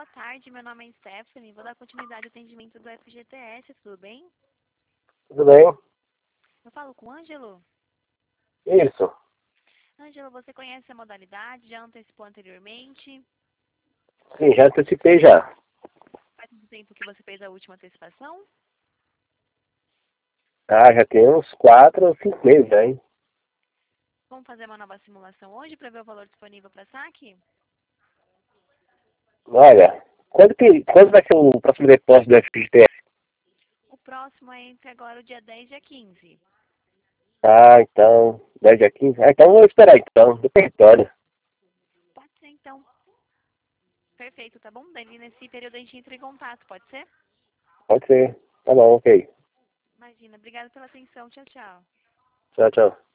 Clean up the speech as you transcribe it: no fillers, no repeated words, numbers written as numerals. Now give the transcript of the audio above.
boa tarde. Meu nome é Stephanie. Vou dar continuidade ao atendimento do FGTS, tudo bem? Tudo bem? Eu falo com o Ângelo. Isso. Ângelo, você conhece a modalidade? Já antecipou anteriormente? Sim, já antecipei já. Faz muito tempo que você fez a última antecipação? Ah, já tem uns 4 ou 5 meses já, hein? Vamos fazer uma nova simulação hoje para ver o valor disponível para saque? Olha, quando vai ser o próximo depósito do FGTS? O próximo é entre agora o dia 10 e dia 15. Ah, então, 10 a 15. Ah, então vou esperar então, do território. Pode ser, então. Perfeito, tá bom? Daí nesse período a gente entra em contato, pode ser? Pode ser. Tá bom, ok. Imagina. Obrigada pela atenção. Tchau, tchau. Tchau, tchau.